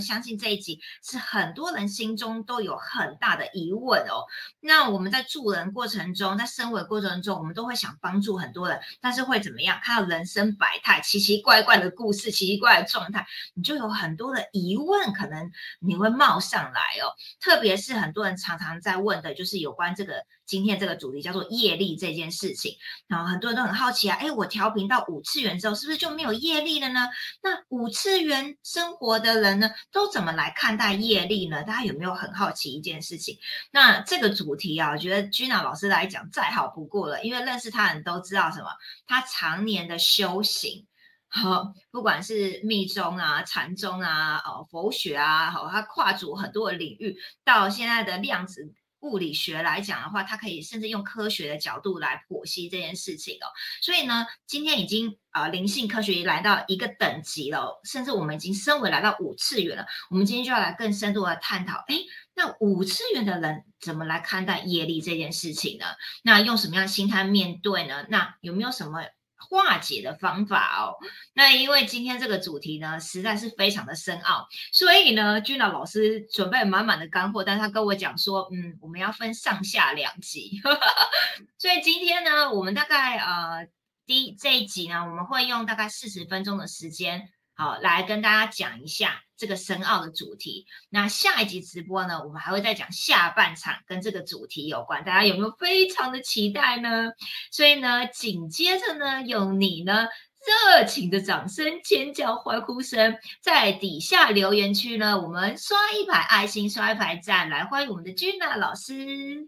相信这一集是很多人心中都有很大的疑问哦。那我们在助人过程中，在生活过程中，我们都会想帮助很多人，但是会怎么样？看到人生百态、奇奇怪怪的故事、奇奇怪怪的状态，你就有很多的疑问，可能你会冒上来哦。特别是很多人常常在问的，就是有关这个今天这个主题叫做业力这件事情。然后很多人都很好奇啊，我调频到5次元之后，是不是就没有业力了呢？那5次元生活的人呢，都怎么来看待业力呢？大家有没有很好奇一件事情？那这个主题啊，我觉得 Gina 老师来讲再好不过了，因为认识他的人都知道什么，他常年的修行。好，不管是密宗啊、禅宗啊、佛学啊，好，他跨足很多的领域，到现在的量子物理学来讲的话，它可以甚至用科学的角度来剖析这件事情哦。所以呢，今天已经灵性科学来到一个等级了，甚至我们已经升维来到5次元了。我们今天就要来更深度的探讨，那5次元的人怎么来看待业力这件事情呢？那用什么样的心态面对呢？那有没有什么化解的方法哦？那因为今天这个主题呢，实在是非常的深奥，所以呢，Gina 老师准备满满的干货，但是他跟我讲说，我们要分上下2集，所以今天呢，我们大概这一集呢，我们会用大概40分钟的时间，好来跟大家讲一下这个深奥的主题。那下一集直播呢，我们还会再讲下半场跟这个主题有关，大家有没有非常的期待呢？所以呢，紧接着呢，有你呢热情的掌声、尖叫、欢呼声，在底下留言区呢，我们刷一排爱心，刷一排赞，来欢迎我们的 Gina 老师。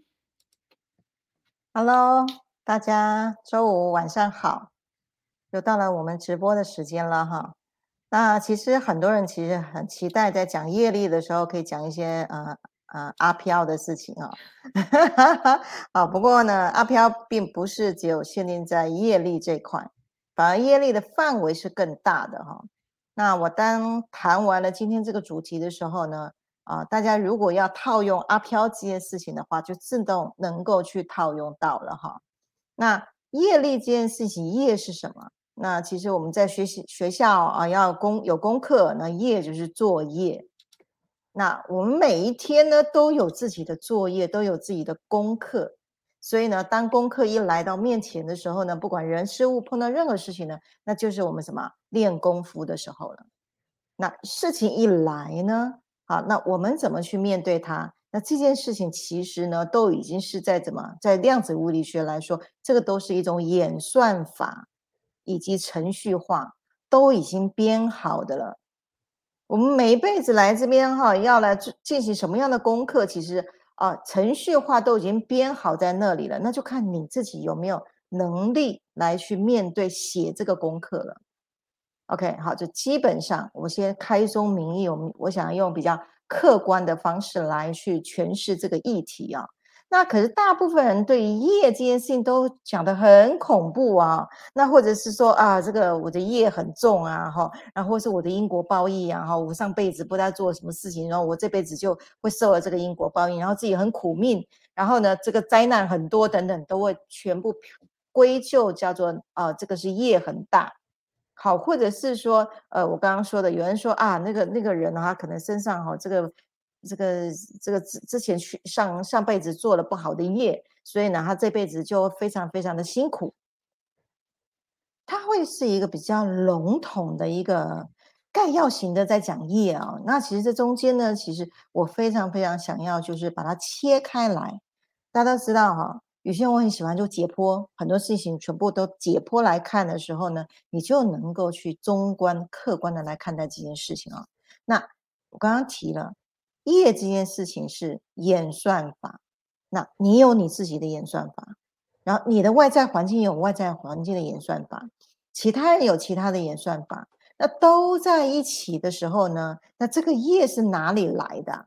Hello，大家周五晚上好，又到了我们直播的时间了哈。那其实很多人其实很期待在讲业力的时候，可以讲一些阿飘的事情啊。不过呢，阿飘并不是只有限定在业力这块，反而业力的范围是更大的哈。那我当谈完了今天这个主题的时候呢，大家如果要套用阿飘这件事情的话，就自动能够去套用到了哈。那业力这件事情，业是什么？那其实我们在学校啊，有功课，那业就是作业。那我们每一天呢，都有自己的作业，都有自己的功课。所以呢，当功课一来到面前的时候呢，不管人事物碰到任何事情呢，那就是我们什么练功夫的时候了。那事情一来呢，好，那我们怎么去面对它？那这件事情其实呢，都已经是在量子物理学来说，这个都是一种演算法以及程序化，都已经编好的了。我们每一辈子来这边哈，要来进行什么样的功课，其实程序化都已经编好在那里了，那就看你自己有没有能力来去面对写这个功课了。OK，好，就基本上我先开宗明义，我想要用比较客观的方式来去诠释这个议题啊。那可是大部分人对于业这件事情都讲得很恐怖啊，那或者是说啊，这个我的业很重啊，哈，然后是我的因果报应啊，哈，我上辈子不知道做了什么事情，然后我这辈子就会受了这个因果报应，然后自己很苦命，然后呢，这个灾难很多等等，都会全部归咎叫做这个是业很大。好，或者是说，我刚刚说的，有人说啊，那个人他可能身上这个之前去上辈子做了不好的业，所以呢，他这辈子就非常非常的辛苦。他会是一个比较笼统的一个概要型的在讲业啊。那其实这中间呢，其实我非常非常想要就是把它切开来。大家都知道哈，有些人我很喜欢就解剖，很多事情全部都解剖来看的时候呢，你就能够去中观、客观的来看待这件事情啊。那我刚刚提了，业这件事情是演算法，那你有你自己的演算法，然后你的外在环境有外在环境的演算法，其他人有其他的演算法，那都在一起的时候呢，那这个业是哪里来的？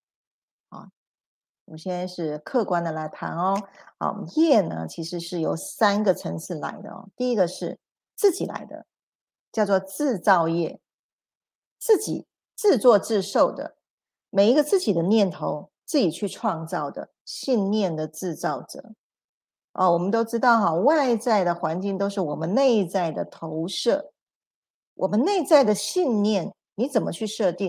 我们现在是客观的来谈哦。好，业呢其实是由3个层次来的哦。第一个是自己来的，叫做自造业，自己自作自受的，每一个自己的念头自己去创造的信念的制造者。我们都知道哈，外在的环境都是我们内在的投射，我们内在的信念你怎么去设定，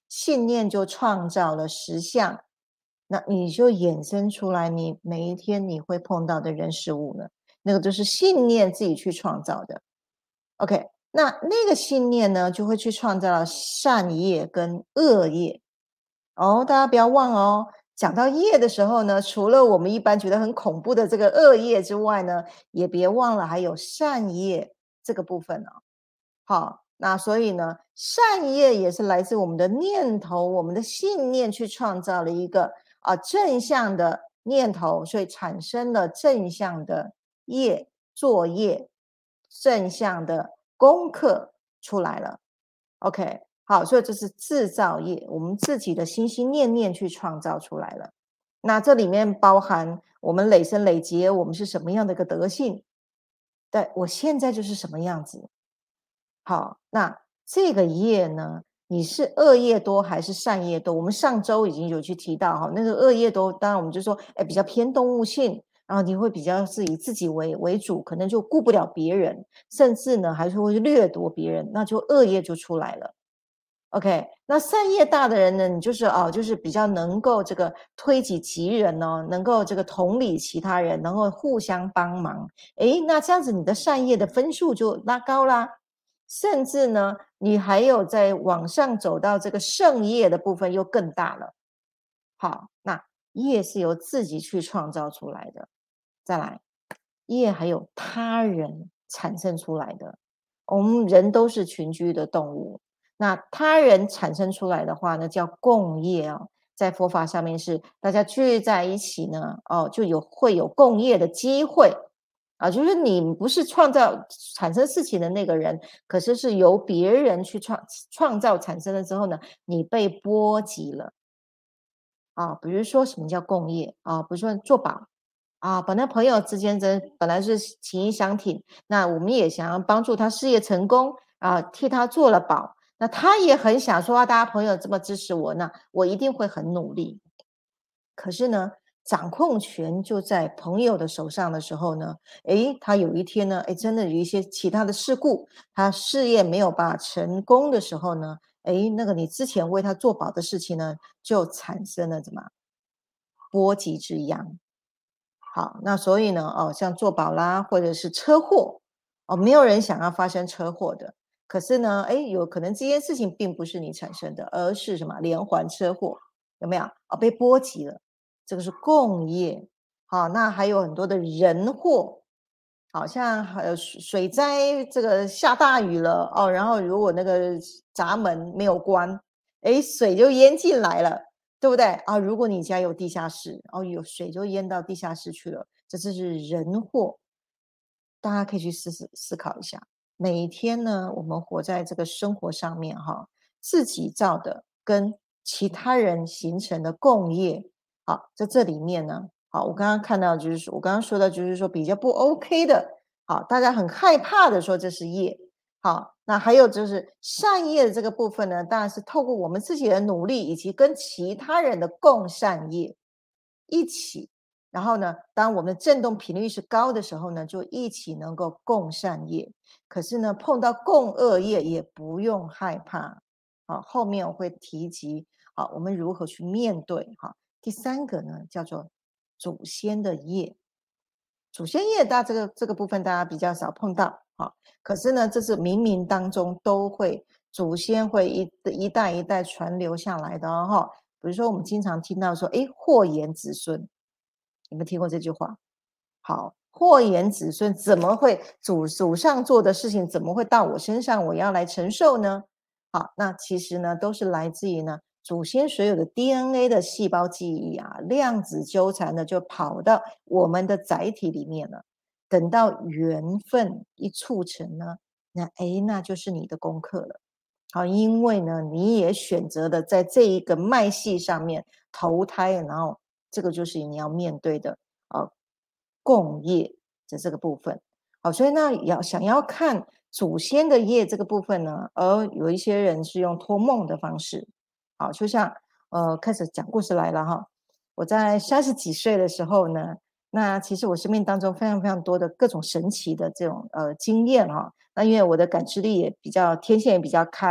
信念就创造了实相，那你就衍生出来你每一天你会碰到的人事物呢，那个就是信念自己去创造的。OK，那个信念呢，就会去创造了善业跟恶业。大家不要忘哦，讲到业的时候呢，除了我们一般觉得很恐怖的这个恶业之外呢，也别忘了还有善业这个部分哦。好，那所以呢，善业也是来自我们的念头、我们的信念去创造了一个正向的念头，所以产生了正向的业作业，正向的功课出来了。OK，好，所以这是制造业，我们自己的心心念念去创造出来了。那这里面包含我们累生累劫，我们是什么样的一个德性？对，我现在就是什么样子。好，那这个业呢，你是恶业多还是善业多？我们上周已经有去提到哈，那个恶业多，当然我们就说，比较偏动物性，然后你会比较是以自己为主，可能就顾不了别人，甚至呢还是会掠夺别人，那就恶业就出来了。OK，那善业大的人呢，你就是就是比较能够这个推己及人哦，能够这个同理其他人，能够互相帮忙。那这样子你的善业的分数就拉高啦，甚至呢，你还有在往上走到这个圣业的部分又更大了。好，那业是由自己去创造出来的。再来，业还有他人产生出来的。我们人都是群居的动物，那他人产生出来的话呢，叫共业哦。在佛法上面是大家聚在一起呢，就会有共业的机会就是你不是创造产生事情的那个人，可是是由别人去创造产生了之后呢，你被波及了比如说什么叫共业比如说做保本来朋友之间本来是情谊相挺，那我们也想要帮助他事业成功替他做了保，那他也很想说大家朋友这么支持我，那我一定会很努力。可是呢，掌控权就在朋友的手上的时候呢，他有一天呢，真的有一些其他的事故，他事业没有办法成功的时候呢，那个你之前为他做保的事情呢，就产生了什么波及之殃。好，那所以呢，像做保啦，或者是车祸，没有人想要发生车祸的。可是呢，有可能这件事情并不是你产生的，而是什么连环车祸，有没有？被波及了，这个是共业。好，那还有很多的人祸，好像水灾，这个下大雨了然后如果那个闸门没有关，水就淹进来了。对不对如果你家有地下室，有水就淹到地下室去了，这就是人祸。大家可以去思考一下，每一天呢，我们活在这个生活上面自己造的跟其他人形成的共业，好，在这里面呢，好，我刚刚看到就是说，我刚刚说的就是说比较不 OK 的，好，大家很害怕的说这是业。好，那还有就是善业的这个部分呢，当然是透过我们自己的努力，以及跟其他人的共善业一起，然后呢，当我们的振动频率是高的时候呢，就一起能够共善业。可是呢，碰到共恶业也不用害怕。好，后面我会提及，好，我们如何去面对。好，第三个呢，叫做祖先的业。祖先业这个部分大家比较少碰到，可是呢，这是冥冥当中都会，祖先会一代一代传流下来的比如说我们经常听到说，祸延子孙，有没有听过这句话？好，祸延子孙怎么会祖上做的事情怎么会到我身上，我要来承受呢？好，那其实呢，都是来自于呢祖先所有的 DNA 的细胞记忆量子纠缠的就跑到我们的载体里面了。等到缘分一促成呢，那就是你的功课了。好，因为呢，你也选择了在这一个脉系上面投胎，然后这个就是你要面对的共业的这个部分。好，所以想要看祖先的业这个部分呢，而有一些人是用托梦的方式。好，就像开始讲故事来了哈。我在30几岁的时候呢，那其实我生命当中非常非常多的各种神奇的这种经验那因为我的感知力也比较天线也比较开，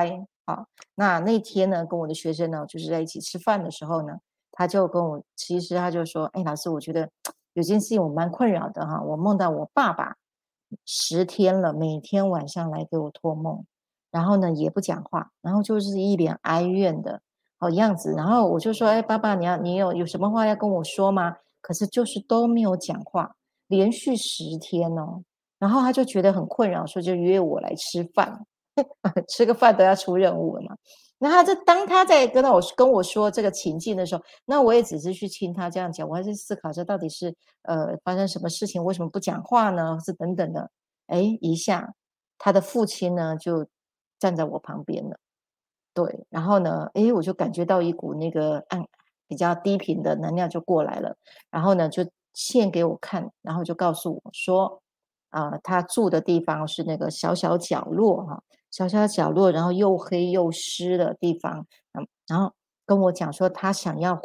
好，那天呢，跟我的学生呢，就是在一起吃饭的时候呢，他就跟我，其实他就说，哎，老师，我觉得有件事情我蛮困扰的哈，我梦到我爸爸10天了，每天晚上来给我托梦，然后呢也不讲话，然后就是一脸哀怨的好样子，然后我就说，哎，爸爸，你有什么话要跟我说吗？可是就是都没有讲话，连续10天哦，然后他就觉得很困扰，说就约我来吃饭。吃个饭都要出任务了嘛。那当他在跟我说这个情境的时候，那我也只是去听他这样讲，我还是思考这到底是发生什么事情，为什么不讲话呢？是等等的。哎，一下他的父亲呢就站在我旁边了，对，然后呢，哎，我就感觉到一股那个比较低频的能量就过来了，然后呢就现给我看，然后就告诉我说，他住的地方是那个小小角落哈，小小角落，然后又黑又湿的地方，然后跟我讲说他想要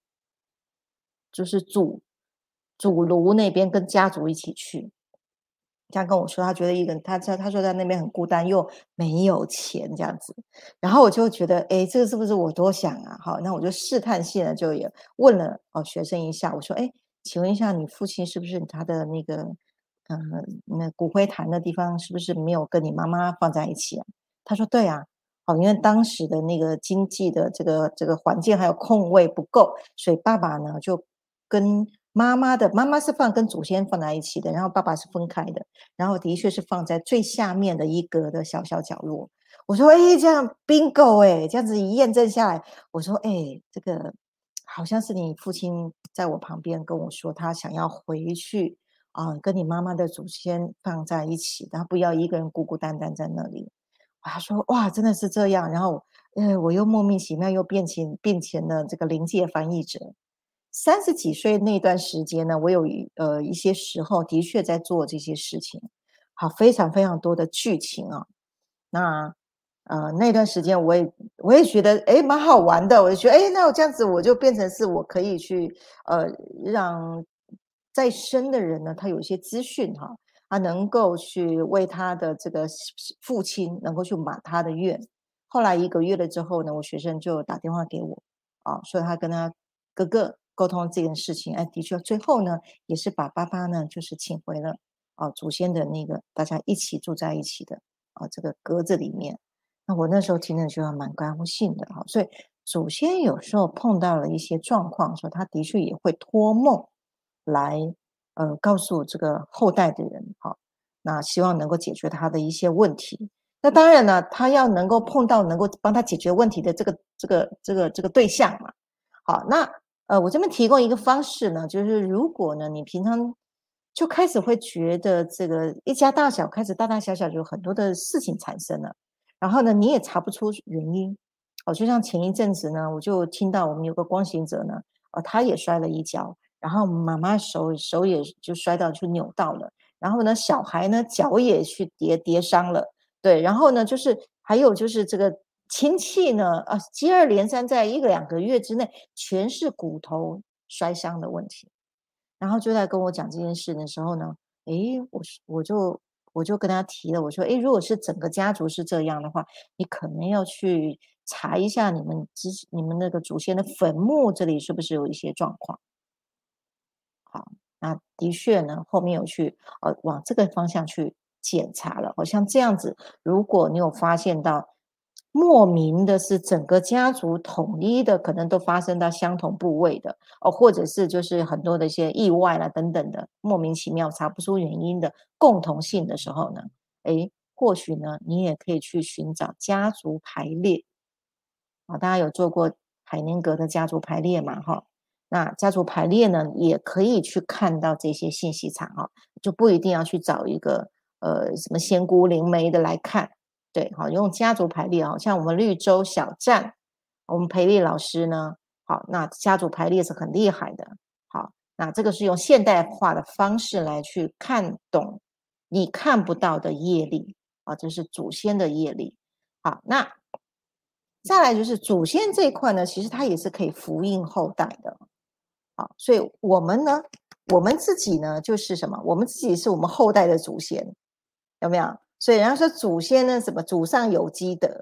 就是主炉那边跟家族一起去。这样跟我说，他觉得一个人，他说在那边很孤单，又没有钱这样子。然后我就觉得，哎，这个是不是我多想啊？好，那我就试探性的就也问了学生一下，我说，哎，请问一下，你父亲是不是他的那个，那骨灰坛的地方是不是没有跟你妈妈放在一起啊？他说对啊，好，因为当时的那个经济的这个环境还有空位不够，所以爸爸呢就跟妈妈是跟祖先放在一起的，然后爸爸是分开的。然后的确是放在最下面的一格的小小角落。我说：“哎，这样 bingo 哎，这样子一验证下来，我说：哎，这个好像是你父亲在我旁边跟我说，他想要回去跟你妈妈的祖先放在一起，然后不要一个人孤孤单单在那里。”他说：“哇，真的是这样。”然后，我又莫名其妙又变成了这个临界翻译者。30几岁那段时间呢，我有一些时候的确在做这些事情，好，非常非常多的剧情啊。那那段时间我也觉得蛮好玩的，我就觉得那我这样子我就变成是我可以去让在生的人呢，他有一些资讯哈，他能够去为他的这个父亲能够去满他的愿。后来1个月了之后呢，我学生就打电话给我说他跟他哥哥沟通这件事情，的确最后呢也是把爸爸呢就是请回了祖先的那个大家一起住在一起的这个格子里面。那我那时候听了就蛮高兴的所以祖先有时候碰到了一些状况，说他的确也会托梦来告诉这个后代的人那希望能够解决他的一些问题。那当然了，他要能够碰到能够帮他解决问题的这个对象嘛。好，那我这边提供一个方式呢，就是如果呢你平常就开始会觉得这个一家大小开始大大小小有很多的事情产生了，然后呢你也查不出原因。就像前一阵子呢，我就听到我们有个光行者呢，他也摔了一跤，然后妈妈手也就摔到就扭到了，然后呢小孩呢脚也去跌伤了。对，然后呢，还有就是这个亲戚呢，接二连三在1个2个月之内，全是骨头摔伤的问题。然后就在跟我讲这件事的时候呢，诶，我就跟他提了，我说，诶，如果是整个家族是这样的话，你可能要去查一下你们那个祖先的坟墓这里是不是有一些状况。好，那的确呢，后面有去往这个方向去检查了。好像这样子，如果你有发现到莫名的是整个家族统一的，可能都发生到相同部位的或者是就是很多的一些意外啦等等的，莫名其妙查不出原因的共同性的时候呢，诶，或许呢，你也可以去寻找家族排列。大家有做过海宁格的家族排列嘛？哈，那家族排列呢，也可以去看到这些信息场就不一定要去找一个什么仙姑灵媒的来看。对，好，用家族排列像我们绿洲小站，我们培丽老师呢，好，那家族排列是很厉害的。好，那这个是用现代化的方式来去看懂你看不到的业力这是祖先的业力。好，那再来就是祖先这一块呢，其实它也是可以福荫后代的。好，所以我们呢，我们自己呢，就是什么？我们自己是我们后代的祖先，有没有？所以人家说祖先呢，什么祖上有积德，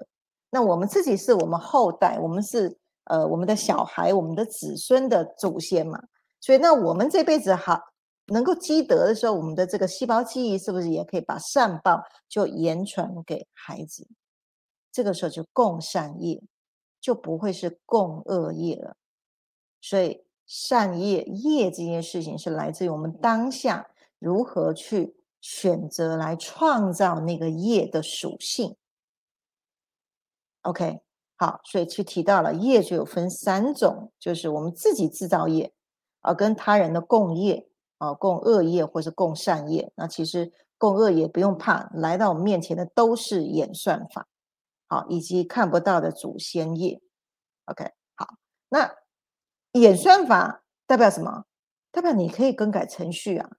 那我们自己是我们后代，我们是我们的小孩，我们的子孙的祖先嘛。所以那我们这辈子好能够积德的时候，我们的这个细胞记忆是不是也可以把善报就言传给孩子？这个时候就共善业，就不会是共恶业了。所以善业这件事情是来自于我们当下如何去选择来创造那个业的属性。OK， 好，所以去提到了业就有分3种，就是我们自己制造业跟他人的共业共恶业或是共善业。那其实共恶业不用怕，来到我们面前的都是演算法，好，以及看不到的祖先业。OK， 好，那演算法代表什么？代表你可以更改程序啊。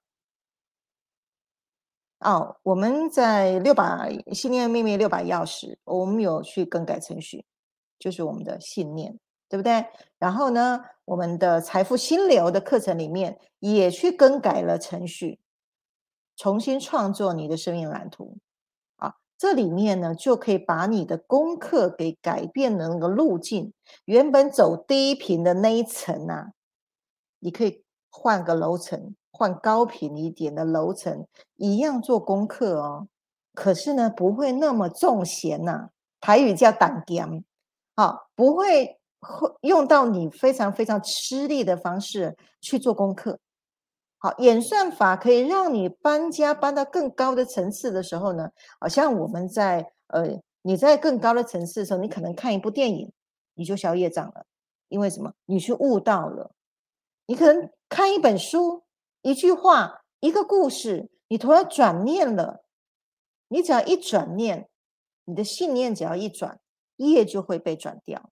我们在信念秘密600钥匙，我们有去更改程序，就是我们的信念，对不对？然后呢，我们的财富心流的课程里面也去更改了程序，重新创作你的生命蓝图这里面呢就可以把你的功课给改变的那个路径，原本走低频的那一层你可以换个楼层，换高频一点的楼层，一样做功课哦。可是呢，不会那么重咸台语叫胆咸，不会用到你非常非常吃力的方式去做功课。好，演算法可以让你搬家搬到更高的层次的时候呢，好像我们你在更高的层次的时候，你可能看一部电影，你就消业障了，因为什么？你去悟到了。你可能看一本书，一句话，一个故事，你突然转念了，你只要一转念，你的信念只要一转，业就会被转掉，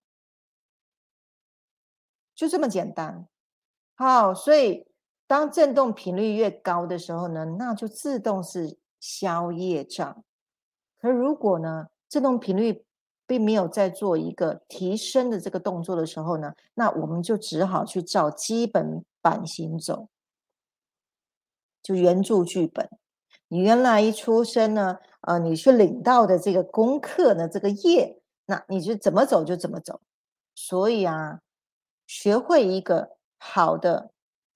就这么简单。好，所以当振动频率越高的时候呢，那就自动是消业障。可如果呢，振动频率并没有在做一个提升的这个动作的时候呢，那我们就只好去照基本版行走，就原著剧本。你原来一出生呢，你去领到的这个功课呢，这个业，那你就怎么走就怎么走。所以学会一个好的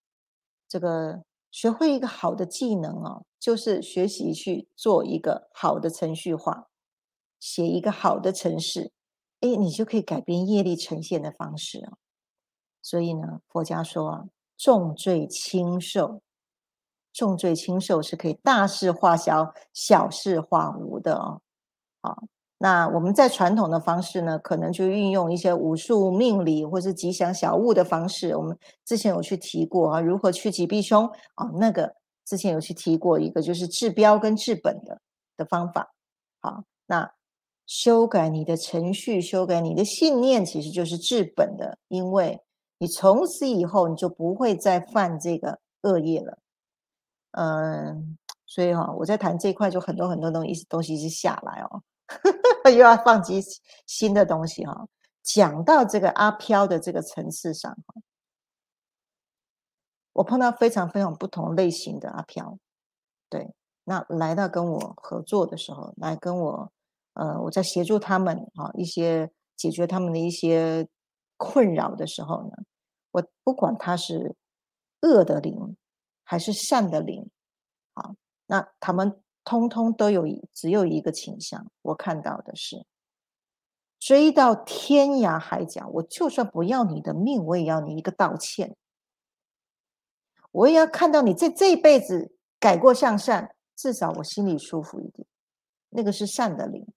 学会一个好的技能就是学习去做一个好的程序化，写一个好的程式，你就可以改变业力呈现的方式所以呢，佛家说重罪轻受，重罪轻受是可以大事化小，小事化无的好，那我们在传统的方式呢，可能就运用一些武术、命理或是吉祥小物的方式。我们之前有去提过如何趋吉避凶那个之前有去提过一个，就是治标跟治本的方法。好，那修改你的程序，修改你的信念，其实就是治本的，因为你从此以后你就不会再犯这个恶业了。所以我在谈这一块就很多很多东西是下来又要放几新的东西讲到这个阿飘的这个层次上我碰到非常非常不同类型的阿飘，对，那来到跟我合作的时候，来跟我我在协助他们一些解决他们的一些困扰的时候呢，我不管他是恶的灵还是善的灵那他们通通只有一个倾向，我看到的是追到天涯海角，我就算不要你的命，我也要你一个道歉。我也要看到你在这一辈子改过向善，至少我心里舒服一点。那个是善的灵。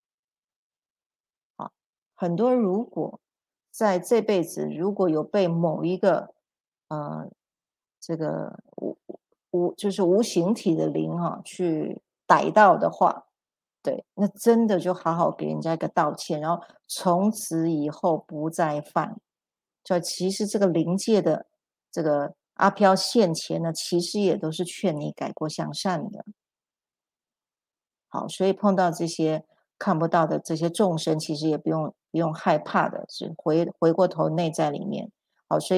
很多如果在这辈子如果有被某一个这个就是无形体的灵去逮到的话，对，那真的就好好给人家一个道歉，然后从此以后不再犯。就其实这个灵界的这个阿飘现前呢，其实也都是劝你改过向善的。好，所以碰到这些看不到的这些众生，其实也不用害怕的，是回过头内在里面。好，所以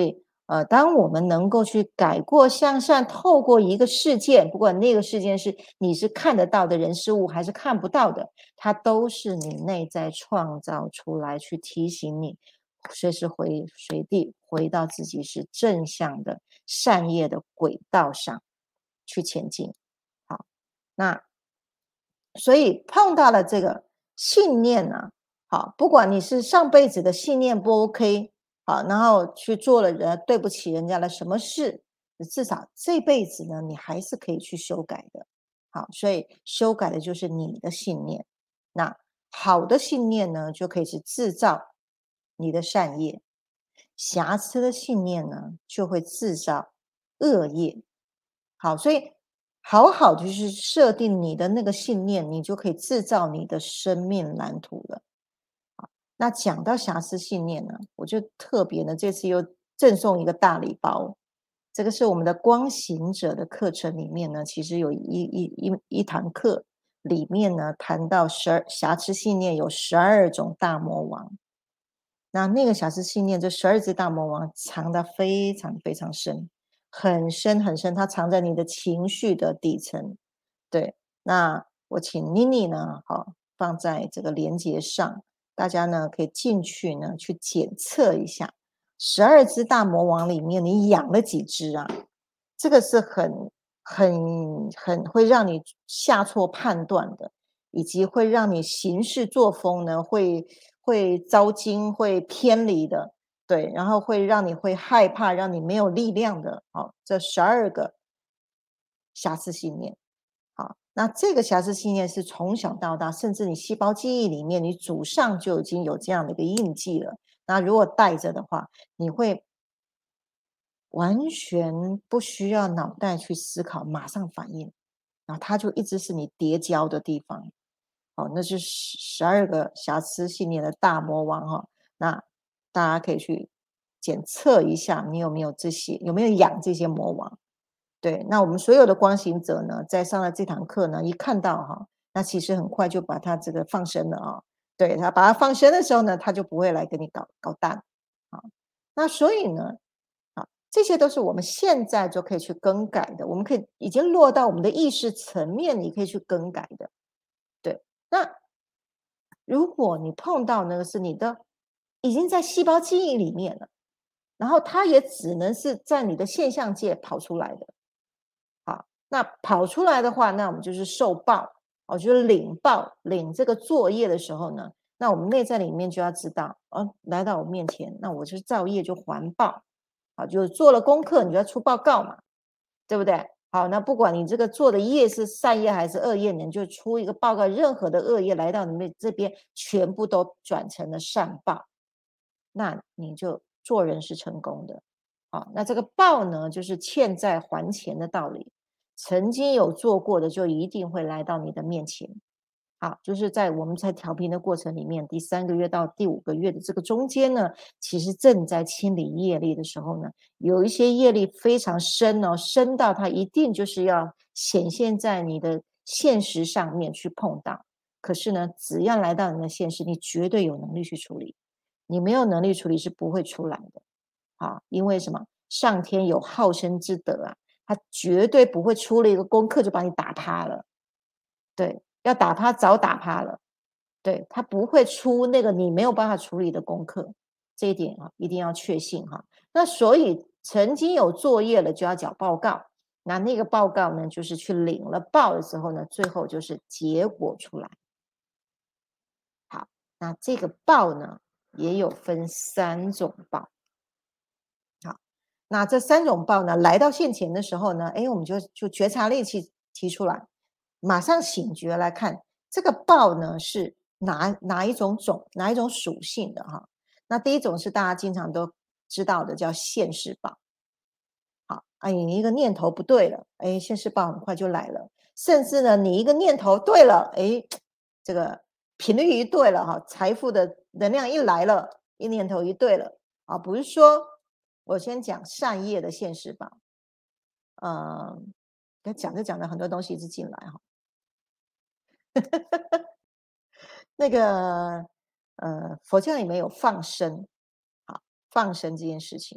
当我们能够去改过向善，透过一个事件，不管那个事件是你是看得到的人事物，还是看不到的，它都是你内在创造出来，去提醒你，随时随地回到自己是正向的善业的轨道上去前进。好，那所以碰到了这个信念呢，好，不管你是上辈子的信念不 OK，好，然后去做了对不起人家的什么事，至少这辈子呢，你还是可以去修改的。好，所以修改的就是你的信念。那好的信念呢，就可以是制造你的善业；瑕疵的信念呢，就会制造恶业。好，所以好好就是设定你的那个信念，你就可以制造你的生命蓝图了。那讲到瑕疵信念呢，我就特别呢，这次又赠送一个大礼包。这个是我们的光行者的课程里面呢，其实有一堂课，里面呢谈到瑕疵信念有12种大魔王。那个瑕疵信念，这12只大魔王藏得非常非常深，很深很深，它藏在你的情绪的底层。对，那我请妮妮呢，好，放在这个连接上，大家呢可以进去呢去检测一下，12只大魔王里面你养了几只啊？这个是很会让你下错判断的，以及会让你行事作风呢会糟心、会偏离的，对，然后会让你会害怕，让你没有力量的，好，这12个瑕疵信念。好，那这个瑕疵信念是从小到大，甚至你细胞记忆里面，你祖上就已经有这样的一个印记了。那如果带着的话，你会完全不需要脑袋去思考，马上反应，然后它就一直是你叠交的地方。好，那是12个瑕疵信念的大魔王哈。那大家可以去检测一下，你有没有这些，有没有养这些魔王？对，那我们所有的光行者呢，在上了这堂课呢，一看到哈，那其实很快就把他这个放生了啊。对，他把他放生的时候呢，他就不会来跟你搞蛋啊。那所以呢，这些都是我们现在就可以去更改的，我们可以已经落到我们的意识层面，你可以去更改的。对，那如果你碰到那个是你的已经在细胞记忆里面了，然后它也只能是在你的现象界跑出来的。好，那跑出来的话，那我们就是受报，就是领报，领这个作业的时候呢，那我们内在里面就要知道，来到我面前，那我就造业就还报，好，就是做了功课，你就要出报告嘛，对不对？好，那不管你这个做的业是善业还是恶业，你就出一个报告，任何的恶业来到你们这边，全部都转成了善报，那你就做人是成功的。好，那这个报呢，就是欠债还钱的道理。曾经有做过的，就一定会来到你的面前。好，就是在我们在调频的过程里面，第3个月到第5个月的这个中间呢，其实正在清理业力的时候呢，有一些业力非常深哦，深到它一定就是要显现在你的现实上面去碰到。可是呢，只要来到你的现实，你绝对有能力去处理。你没有能力处理是不会出来的。啊，因为什么？上天有好生之德啊，他绝对不会出了一个功课就把你打趴了。对，要打趴早打趴了。对，他不会出那个你没有办法处理的功课，这一点啊一定要确信哈。那所以曾经有作业了就要缴报告，那个报告呢，就是去领了报的时候呢，最后就是结果出来。好，那这个报呢，也有分3种报。好，那这3种报呢，来到现前的时候呢，我们就觉察力提出来，马上醒觉来看这个报呢是哪一种哪一种属性的哈。那第一种是大家经常都知道的，叫现世报。好，你一个念头不对了，现世报很快就来了。甚至呢，你一个念头对了，这个频率一对了哈，财富的能量一来了，一念头一对了啊，不是说我先讲善业的现世报，讲着讲着很多东西一直进来哈。那个佛教里面有放生，好，放生这件事情，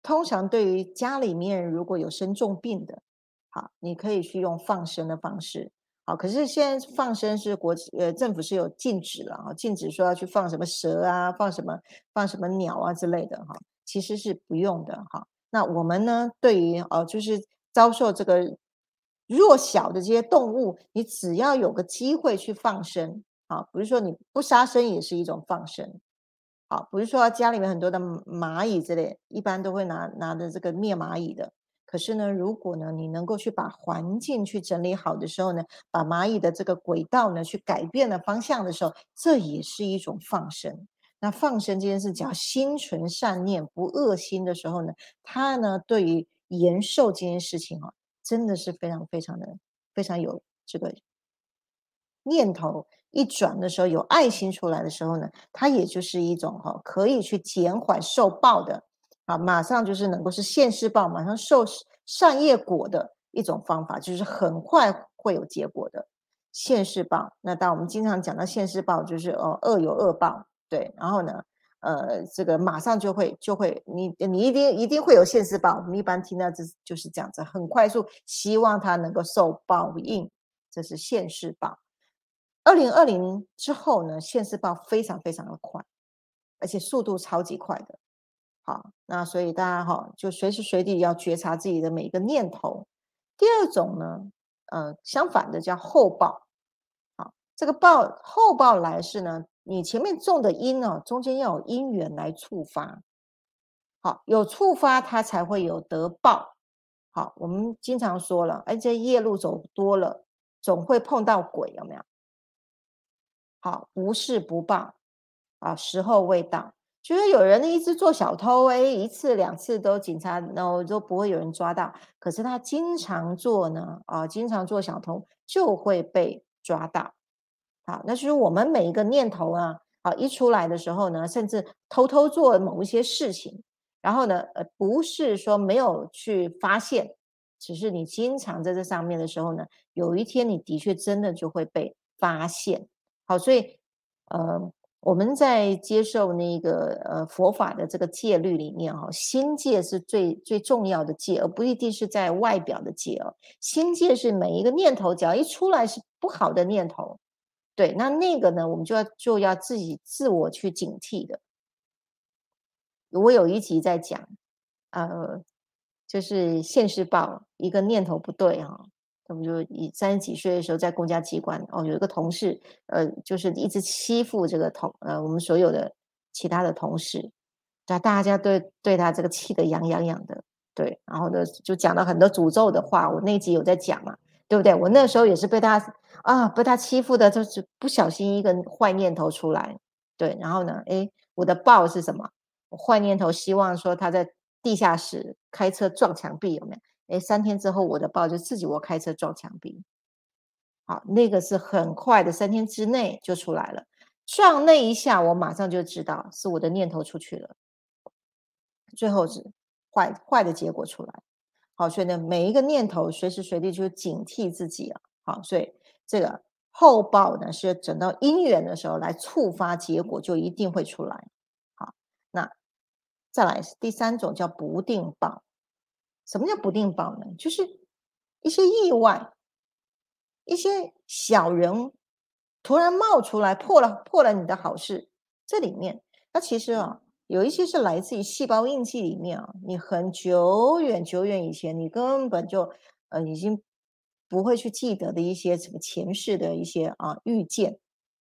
通常对于家里面如果有生重病的，好，你可以去用放生的方式。好，可是现在放生是政府是有禁止了啊，禁止说要去放什么蛇啊，放什么鸟啊之类的哈，其实是不用的哈。那我们呢，对于就是遭受这个弱小的这些动物，你只要有个机会去放生啊，不是说你不杀生也是一种放生。好，不是说家里面很多的蚂蚁之类，一般都会拿着这个灭蚂蚁的。可是呢，如果呢你能够去把环境去整理好的时候呢，把蚂蚁的这个轨道呢去改变了方向的时候，这也是一种放生。那放生这件事，只要心存善念，不恶心的时候呢，它呢对于延寿这件事情真的是非常非常的非常有这个念头一转的时候，有爱心出来的时候呢，它也就是一种可以去减缓受报的啊，马上就是能够是现世报，马上受善业果的一种方法，就是很快会有结果的现世报。那当我们经常讲到现世报，就是恶有恶报，对，然后呢，这个马上就会你一定会有现世报。我们一般听到就是这样子，很快速，希望它能够受报应，这是现世报。2020之后呢，现世报非常非常的快，而且速度超级快的。好，那所以大家就随时随地要觉察自己的每一个念头。第二种呢，相反的叫后报。好，这个后报来是呢，你前面种的因中间要有因缘来触发。好，有触发它才会有得报。好，我们经常说了，这夜路走多了，总会碰到鬼，有没有？好，不是不报啊，时候未到。就是有人一直做小偷，一次两次都警察都不会有人抓到，可是他经常做呢，经常做小偷就会被抓到。好，那就是我们每一个念头啊，一出来的时候呢，甚至偷偷做某一些事情，然后呢，不是说没有去发现，只是你经常在这上面的时候呢，有一天你的确真的就会被发现。好，所以我们在接受那个佛法的这个戒律里面心戒是最重要的戒，而不一定是在外表的戒哦。心戒是每一个念头只要一出来是不好的念头，对，那个呢，我们就要自己自我去警惕的。我有一集在讲，呃，就是现世报，一个念头不对那么就以30几岁的时候在公家机关有一个同事，就是一直欺负这个我们所有的其他的同事，大家对他这个气得痒痒痒的，对，然后呢就讲了很多诅咒的话，我那集有在讲嘛，对不对？我那时候也是被他欺负的，就是不小心一个坏念头出来，对，然后呢，我的报是什么？我坏念头希望说他在地下室开车撞墙壁，有没有？3天之后我的报就自己我开车撞墙壁。好，那个是很快的3天之内就出来了。撞那一下我马上就知道是我的念头出去了，最后是坏的结果出来。好，所以呢，每一个念头随时随地就警惕自己啊。好，所以这个后报呢，是等到因缘的时候来触发结果，就一定会出来。好，那再来是第三种叫不定报。什么叫不定报呢？就是一些意外，一些小人突然冒出来，破了你的好事。这里面，它其实有一些是来自于细胞印记里面你很久远久远以前，你根本就已经不会去记得的一些什么前世的一些遇见，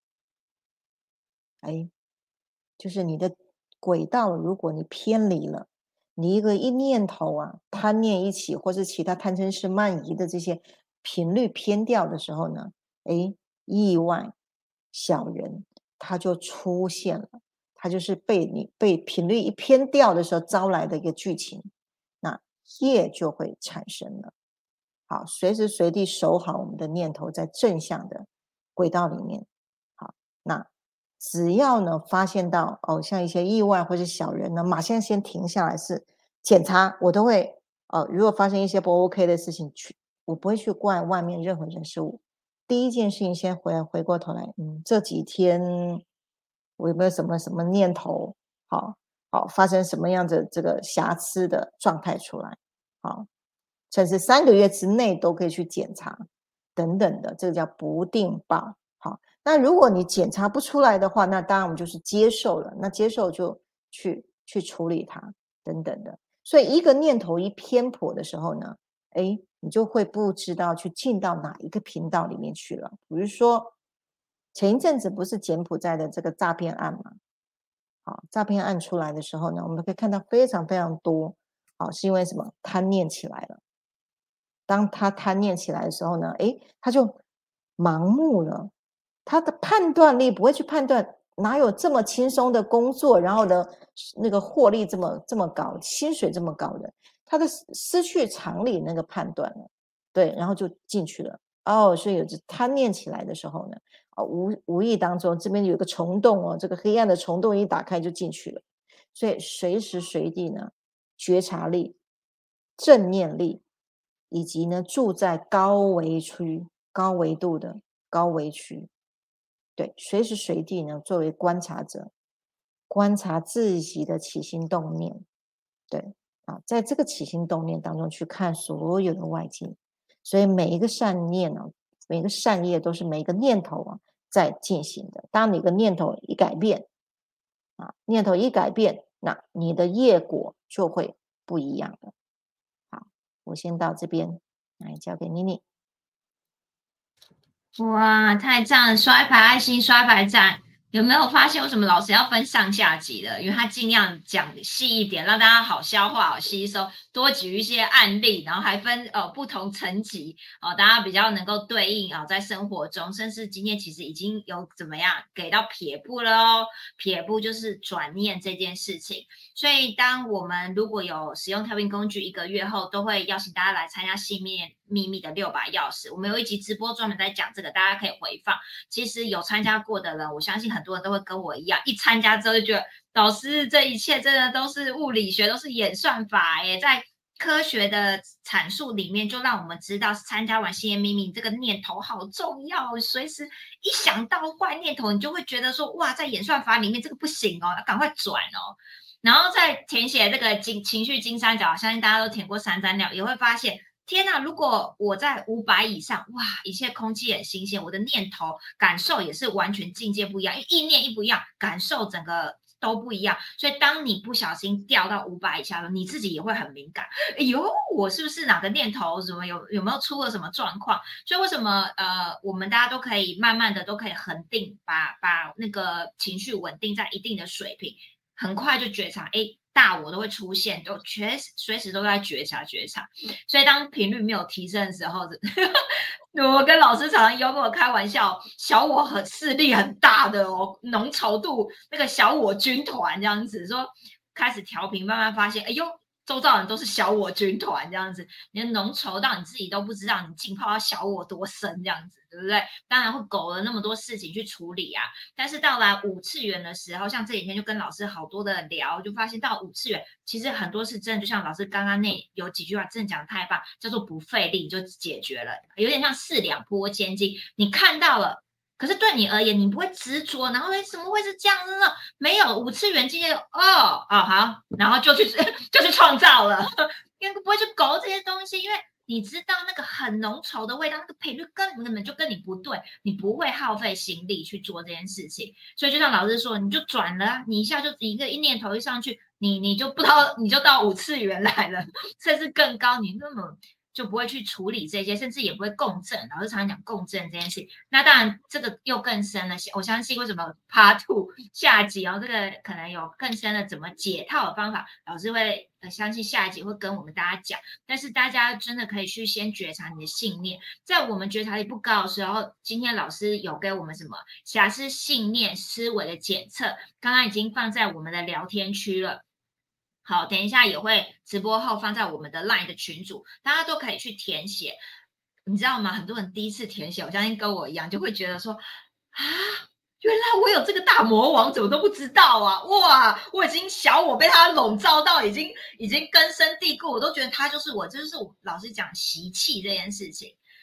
哎，就是你的轨道，如果你偏离了，你一念头贪念一起，或是其他贪嗔痴慢疑的这些频率偏掉的时候呢，意外小人他就出现了，他就是被频率一偏掉的时候招来的一个剧情，那业就会产生了。好，随时随地守好我们的念头在正向的轨道里面。好，那只要呢发现到像一些意外或者小人呢，马上先停下来是检查，我都会如果发生一些不 OK 的事情，我不会去怪外面任何人事物。第一件事情先回过头来，这几天我有没有什么什么念头？好， 好，发生什么样的这个瑕疵的状态出来，好，甚至3个月之内都可以去检查等等的，这个叫不定报。好，那如果你检查不出来的话，那当然我们就是接受了，那接受就去处理它等等的。所以一个念头一偏颇的时候呢，你就会不知道去进到哪一个频道里面去了。比如说前一阵子不是柬埔寨的这个诈骗案嘛，好，诈骗案出来的时候呢，我们可以看到非常非常多，好，是因为什么？贪念起来了。当他贪念起来的时候呢，他就盲目了，他的判断力不会去判断哪有这么轻松的工作，然后呢，那个获利这么高，薪水这么高的，他的失去常理那个判断了，对，然后就进去了。所以有这贪念起来的时候呢，无意当中这边有个虫洞哦，这个黑暗的虫洞一打开就进去了。所以随时随地呢，觉察力、正念力，以及呢住在高维区、高维度的高维区，对，随时随地呢作为观察者，观察自己的起心动念，对在这个起心动念当中去看所有的外境，所以每一个善念呢，每个善业都是每一个念头在进行的。当你的念头一改变念头一改变，那你的业果就会不一样了。好，我先到这边，来交给妮妮。 哇，太赞了！刷一排爱心，刷一排赞。有没有发现为什么老师要分上下集的？因为他尽量讲细一点，让大家好消化、好吸收，多举一些案例，然后还分不同层级大家比较能够对应在生活中，甚至今天其实已经有怎么样给到撇步了哦。撇步就是转念这件事情。所以当我们如果有使用调频工具1个月后，都会邀请大家来参加信念秘密的6把钥匙。我们有一集直播专门在讲这个，大家可以回放。其实有参加过的人，我相信很多人都会跟我一样，一参加之后就觉得老师这一切真的都是物理学，都是演算法耶，在科学的阐述里面就让我们知道参加完信念秘密这个念头好重要，随时一想到坏念头你就会觉得说哇，在演算法里面这个不行哦，要赶快转哦。然后在填写这个情绪金三角，相信大家都填过3张鸟，也会发现天哪，如果我在500以上，哇，一切空气很新鲜，我的念头感受也是完全境界不一样，因为意念一不一样，感受整个都不一样。所以当你不小心掉到500以下了，你自己也会很敏感。哎呦，我是不是哪个念头什么有没有出了什么状况？所以为什么我们大家都可以慢慢的都可以恒定，把那个情绪稳定在一定的水平，很快就觉察，大我都会出现，都随时都在觉察。所以当频率没有提升的时候，我跟老师常常幽默开玩笑，小我很势力很大的浓稠度那个小我军团这样子，说开始调频，慢慢发现，哎呦，周遭人都是小我军团这样子，你的浓稠到你自己都不知道你浸泡到小我多深这样子，对不对？当然会苟了那么多事情去处理啊。但是到来5次元的时候，像这几天就跟老师好多的聊，就发现到5次元其实很多是真的，就像老师刚刚那有几句话真的讲得太棒，叫做不费力就解决了，有点像4两拨千斤，你看到了。可是对你而言，你不会执着，然后怎么会是这样子呢？没有5次元境界好，然后就去创造了，因为不会去搞这些东西，因为你知道那个很浓稠的味道，那个频率根本就跟你不对，你不会耗费心力去做这件事情。所以就像老师说，你就转了你一下就一念头一上去，你就不知道你就到5次元来了，甚至更高，你那么就不会去处理这些，甚至也不会共振。老师常常讲共振这件事，那当然这个又更深了。我相信为什么 Part 2下集这个可能有更深的怎么解套的方法，老师会相信下一集会跟我们大家讲。但是大家真的可以去先觉察你的信念，在我们觉察力不高的时候，今天老师有给我们什么瑕疵信念思维的检测，刚刚已经放在我们的聊天区了。好，等一下也会直播后放在我们的 LINE 的群组，大家都可以去填写。你知道吗？很多人第一次填写，我相信跟我一样，就会觉得说原来我有这个大魔王，怎么都不知道啊！哇，我已经小我被他笼罩到已经根深蒂固，我都觉得他就是我，这就是我老师讲习气这件事情。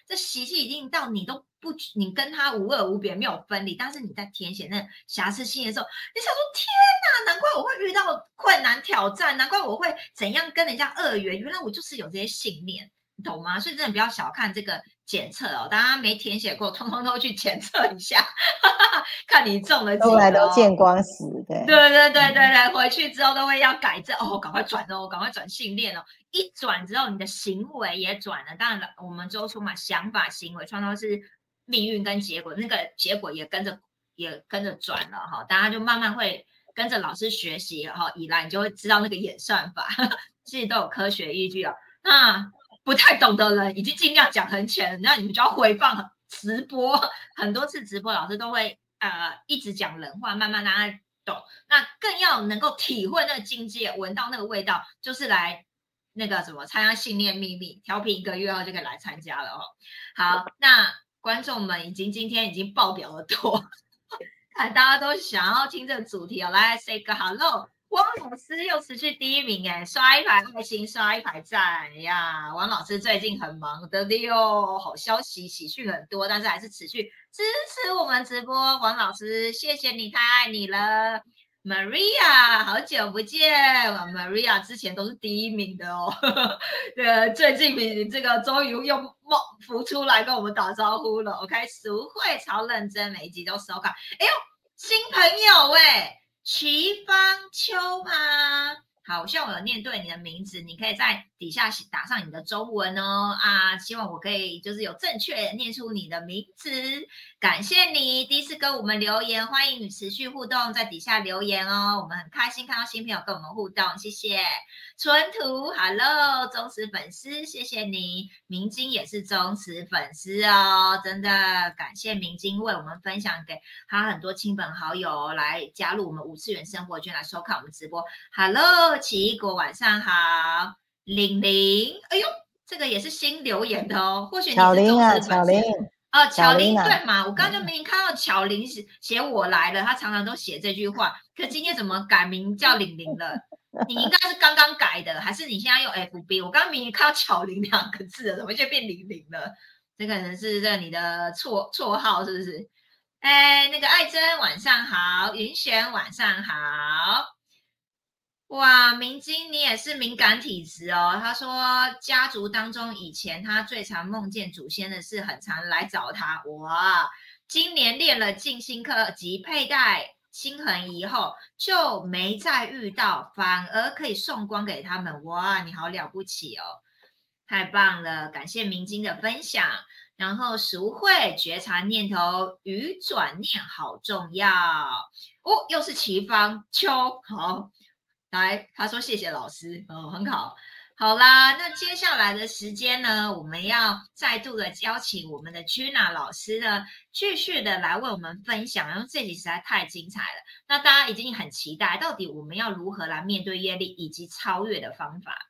这习气一定到你跟他无二无别，没有分离。但是你在填写那瑕疵信的时候，你想说天哪，难怪我会遇到困难挑战，难怪我会怎样跟人家恶缘，原来我就是有这些信念。你懂吗？所以真的不要小看这个检测哦，大家没填写过，通通都去检测一下，看你中了几后来个哦。 都见光死，对对，回去之后都会要改正哦，赶快转哦，赶快转信念哦。一转之后，你的行为也转了。当然了，我们周出嘛，想法、行为创造是命运跟结果，那个结果也跟着转了哈。大家就慢慢会跟着老师学习哈，以来你就会知道那个演算法，其实都有科学依据哦。那不太懂的人已经尽量讲很浅，那你们就要回放直播很多次，直播老师都会一直讲人话，慢慢让他懂。那更要能够体会那个境界，闻到那个味道，就是来那个什么参加信念秘密调频1个月后就可以来参加了哦。好，那观众们今天已经爆表了多，看大家都想要听这个主题哦，来 say 个 hello。汪老师又持续第1名哎，刷一排爱心，刷一排赞呀！王老师最近很忙的哟，好消息喜讯很多，但是还是持续支持我们直播。王老师，谢谢你，太爱你了。Maria， 好久不见，Maria 之前都是第1名的哦，最近比这个终于又浮出来跟我们打招呼了。OK， 淑慧超认真，每一集都收看。哎呦，新朋友哎。齐方秋吗？好，希望我有念对你的名字，你可以在底下打上你的中文哦。希望我可以就是有正确念出你的名字，感谢你第一次跟我们留言，欢迎你持续互动，在底下留言哦，我们很开心看到新朋友跟我们互动，谢谢。春图 ，Hello， 忠实粉丝，谢谢你。明晶也是忠实粉丝哦，真的感谢明晶为我们分享给他很多亲朋好友来加入我们5次元生活圈来收看我们直播。Hello， 奇异果晚上好，玲玲，哎呦，这个也是新留言的哦，或许你是忠实粉丝。巧玲对嘛？我刚刚就明明看到巧玲写我来了，他常常都写这句话，可今天怎么改名叫玲玲了？你应该是刚刚改的，还是你现在用 FB？ 我刚刚明明看到巧玲2个字了，怎么就变玲玲了？这可能是你的绰号是不是？哎，那个爱珍晚上好，云璇晚上好。哇，明晶你也是敏感体质哦。他说家族当中以前他最常梦见祖先的事，很常来找他。哇，今年练了静心课及佩戴心痕以后，就没再遇到，反而可以送光给他们。哇，你好了不起哦，太棒了，感谢明晶的分享。然后淑慧觉察念头与转念好重要哦，又是齐方秋，好。来，他说谢谢老师，很好。好啦，那接下来的时间呢，我们要再度的邀请我们的 Gina 老师呢，继续的来为我们分享，因为这集实在太精彩了。那大家已经很期待，到底我们要如何来面对业力以及超越的方法。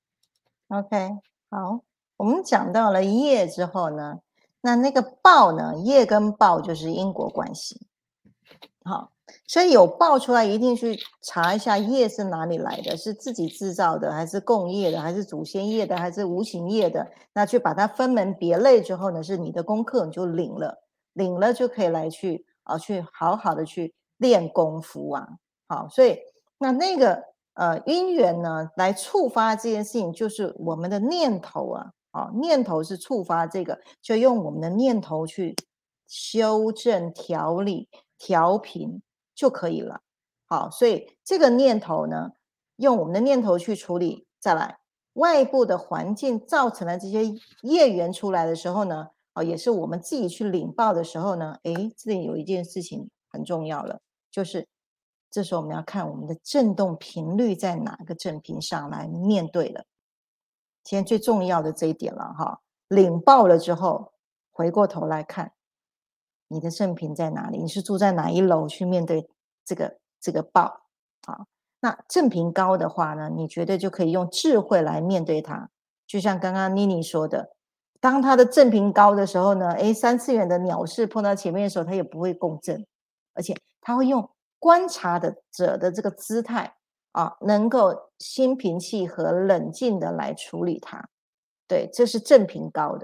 OK， 好，我们讲到了业之后呢，那个报呢，业跟报就是因果关系。好，所以有报出来，一定去查一下业是哪里来的，是自己制造的，还是共业的，还是祖先业的，还是无形业的？那去把它分门别类之后呢，是你的功课，你就领了，领了就可以来去好好的去练功夫啊。好，所以那个因缘呢，来触发这件事情，就是我们的念头啊。念头是触发这个，就用我们的念头去修正调理。调频就可以了。好，所以这个念头呢，用我们的念头去处理。再来，外部的环境造成了这些业缘出来的时候呢，也是我们自己去领报的时候呢，这里有一件事情很重要了，就是这时候我们要看我们的振动频率在哪个振频上来面对了。今天最重要的这一点了哈，领报了之后，回过头来看。你的振频在哪里？你是住在哪一楼去面对这个报？好，那振频高的话呢，你绝对就可以用智慧来面对它。就像刚刚妮妮说的，当它的振频高的时候呢，3次元的鸟事碰到前面的时候，它也不会共振，而且它会用观察者的这个姿态能够心平气和、冷静的来处理它。对，这是振频高的。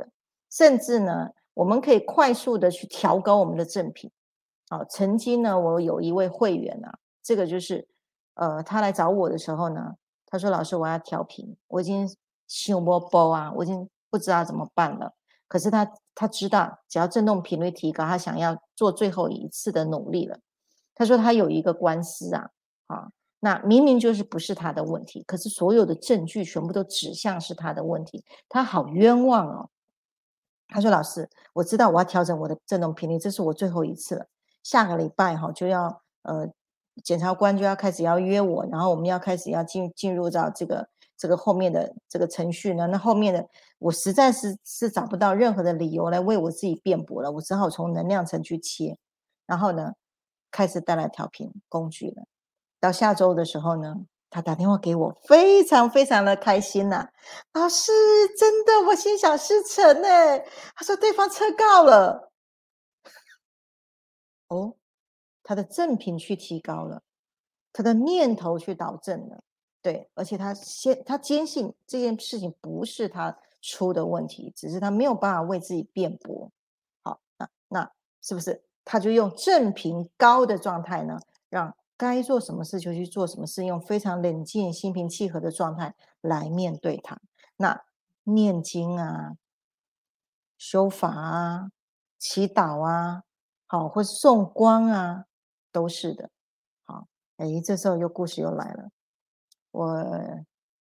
甚至呢，我们可以快速的去调高我们的正品。好，曾经呢，我有一位会员啊，这个就是他来找我的时候呢，他说：“老师，我要调频，我已经心波波啊，我已经不知道怎么办了。”可是他知道，只要振动频率提高，他想要做最后一次的努力了。他说他有一个官司啊，啊，那明明就是不是他的问题，可是所有的证据全部都指向是他的问题，他好冤枉哦。他说：“老师，我知道我要调整我的振动频率，这是我最后一次了。下个礼拜哈就要检察官就要开始要约我，然后我们要开始要进入到这个后面的这个程序呢。那后面的我实在是找不到任何的理由来为我自己辩驳了，我只好从能量层去切，然后呢开始带来调频工具了。到下周的时候呢，他打电话给我，非常非常的开心呐、老师，真的，我心想事成呢。他说对方撤告了，哦，他的正品去提高了，他的念头去导正了，对，而且他坚信这件事情不是他出的问题，只是他没有办法为自己辩驳。好，那是不是他就用正频高的状态呢，让该做什么事就去做什么事，用非常冷静、心平气和的状态来面对它。那念经啊、修法啊、祈祷啊，好，或是送光啊，都是的。好，哎，这时候故事又来了。我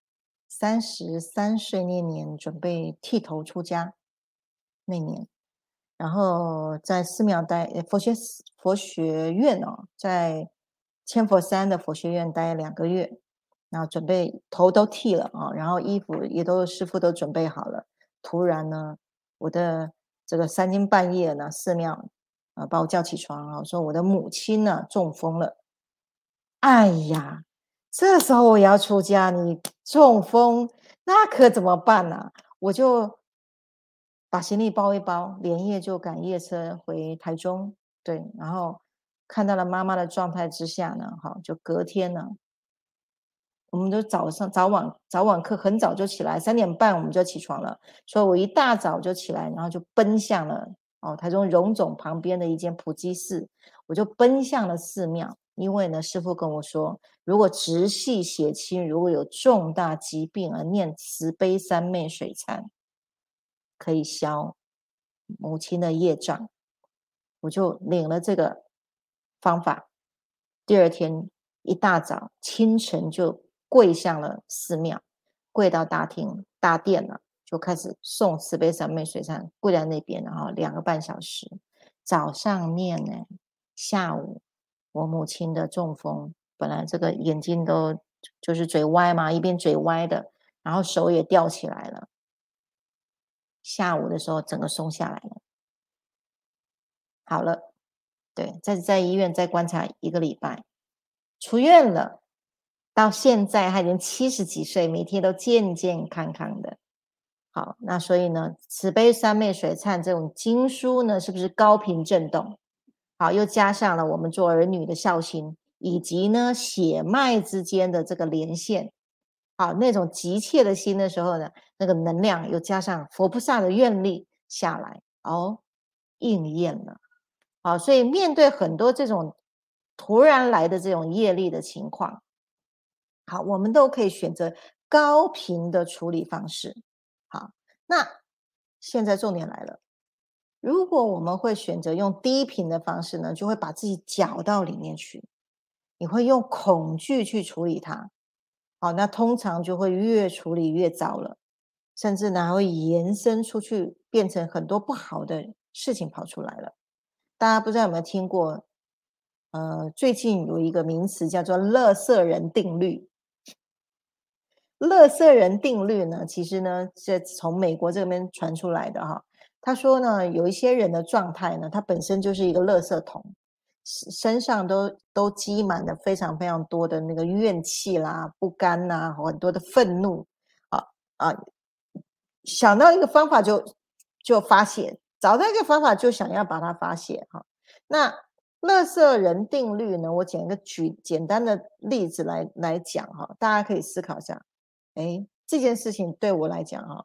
33岁那年准备剃头出家那年，然后在寺庙佛学院哦，在千佛山的佛学院待2个月，然后准备头都剃了啊，然后衣服也都师傅都准备好了。突然呢，我的这个3更半夜呢，寺庙把我叫起床啊，说我的母亲呢中风了。哎呀，这时候我也要出家，你中风那可怎么办呢、我就把行李包一包，连夜就赶夜车回台中。对，然后看到了妈妈的状态之下呢，哈，就隔天呢，我们都早晚课很早就起来，3点半我们就起床了，所以我一大早就起来，然后就奔向了台中荣总旁边的一间普济寺，我就奔向了寺庙，因为呢，师父跟我说，如果直系血亲如果有重大疾病而念慈悲三昧水忏，可以消母亲的业障，我就领了这个方法。第二天一大早清晨就跪向了寺庙，跪到大殿了，就开始诵慈悲三昧水忏，跪在那边，然后2个半小时。早上念呢，下午我母亲的中风，本来这个眼睛都就是嘴歪嘛，一边嘴歪的，然后手也吊起来了。下午的时候整个松下来了，好了，对，在医院再观察1个礼拜，出院了。到现在他已经70几岁，每天都健健康康的。好，那所以呢，慈悲三昧水忏这种经书呢，是不是高频振动？好，又加上了我们做儿女的孝心，以及呢血脉之间的这个连线。好，那种急切的心的时候呢，那个能量又加上佛菩萨的愿力下来，应验了。好，所以面对很多这种突然来的这种业力的情况，好，我们都可以选择高频的处理方式。好，那现在重点来了，如果我们会选择用低频的方式呢，就会把自己搅到里面去，你会用恐惧去处理它。好，那通常就会越处理越糟了，甚至呢还会延伸出去，变成很多不好的事情跑出来了。大家不知道有没有听过？最近有一个名词叫做"垃圾人定律"。垃圾人定律呢，其实呢是从美国这边传出来的哈。他说呢，有一些人的状态呢，他本身就是一个垃圾桶，身上都积满了非常非常多的那个怨气啦、不甘呐、很多的愤怒啊啊，想到一个方法就发泄，找到一个方法就想要把它发泄哈。那垃圾人定律呢，我讲一个简单的例子来讲哈，大家可以思考一下。这件事情对我来讲哈，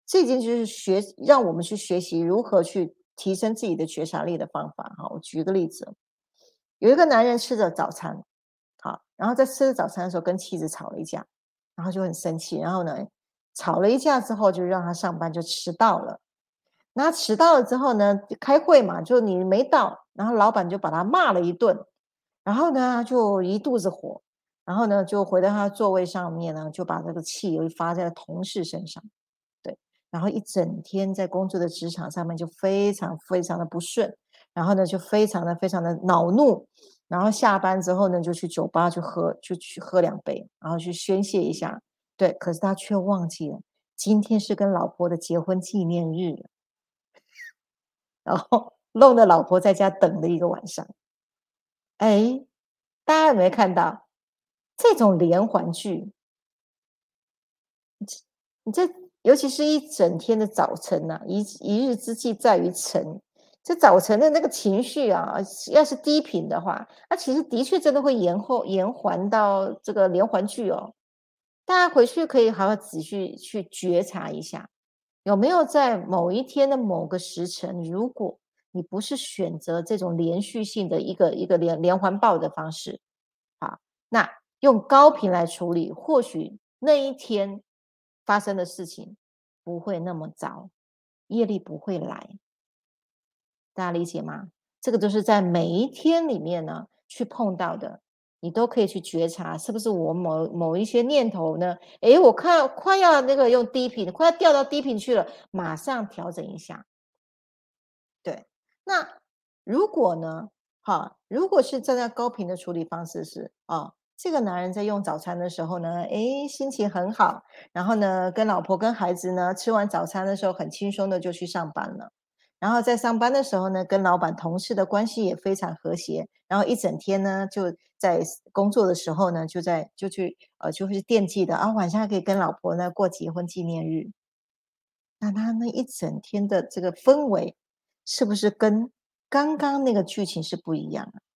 这件就是让我们去学习如何去提升自己的觉察力的方法。我举个例子，有一个男人吃着早餐，好，然后在吃着早餐的时候跟妻子吵了一架，然后就很生气，然后呢，吵了一架之后就让他上班就迟到了。那迟到了之后呢，开会嘛，就你没到，然后老板就把他骂了一顿，然后呢就一肚子火，然后呢就回到他座位上面呢，就把这个气又发在了同事身上，对，然后一整天在工作的职场上面就非常非常的不顺，然后呢就非常的恼怒，然后下班之后呢就去酒吧去喝2杯，然后去宣泄一下，对，可是他却忘记了今天是跟老婆的结婚纪念日，然后弄得老婆在家等了一个晚上。哎，大家有没有看到这种连环剧？你这尤其是一整天的早晨呐、一日之计在于晨。这早晨的那个情绪啊，要是低频的话，那其实的确真的会延缓到这个连环剧哦。大家回去可以好好仔细去觉察一下，有没有在某一天的某个时辰，如果你不是选择这种连续性的一个连环爆的方式，好，那用高频来处理，或许那一天发生的事情不会那么糟，业力不会来，大家理解吗？这个都是在每一天里面呢去碰到的，你都可以去觉察，是不是我某一些念头呢？诶，我看快要那个用低频，快要掉到低频去了，马上调整一下。对，那如果呢？好，如果是站在高频的处理方式是这个男人在用早餐的时候呢，诶，心情很好，然后呢，跟老婆跟孩子呢吃完早餐的时候很轻松的就去上班了。然后在上班的时候呢，跟老板、同事的关系也非常和谐。然后一整天呢，就在工作的时候呢，就会惦记的晚上还可以跟老婆呢过结婚纪念日。那他那一整天的这个氛围，是不是跟刚刚那个剧情是不一样的？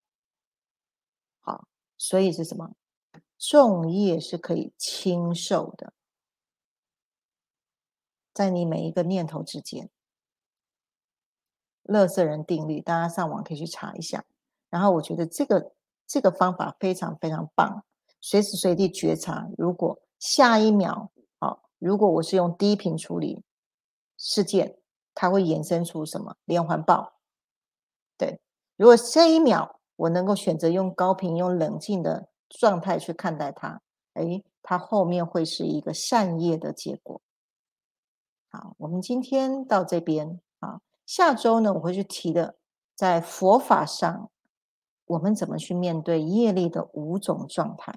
好，所以是什么？重业是可以轻受的，在你每一个念头之间。垃圾人定律，大家上网可以去查一下。然后我觉得这个方法非常非常棒，随时随地觉察，如果下一秒，如果我是用低频处理事件，它会衍生出什么连环爆？对，如果下一秒我能够选择用高频、用冷静的状态去看待它，诶，它后面会是一个善业的结果。好，我们今天到这边啊，下周呢我会去提的，在佛法上，我们怎么去面对业力的5种状态